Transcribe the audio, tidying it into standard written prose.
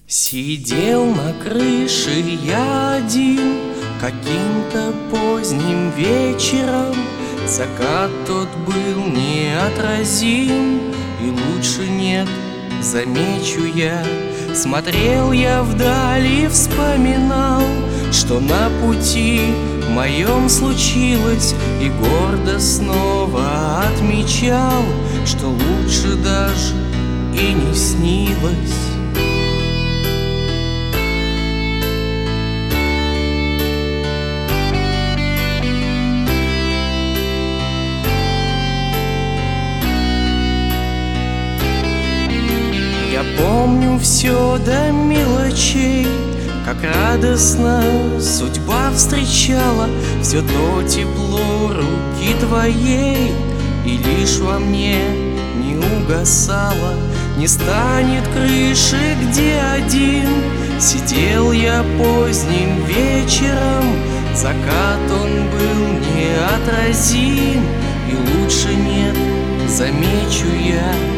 Сидел на крыше я один каким-то поздним вечером. Закат тот был неотразим, и лучше нет, замечу я. Смотрел я вдали и вспоминал, что на пути моем случилось, и гордо снова отмечал, что лучше даже и не снилось. Я помню все до мелочей, как радостно судьба встречала все то тепло руки твоей, и лишь во мне не угасало. Не станет крыши, где один сидел я поздним вечером. Закат он был неотразим, и лучше нет, замечу я.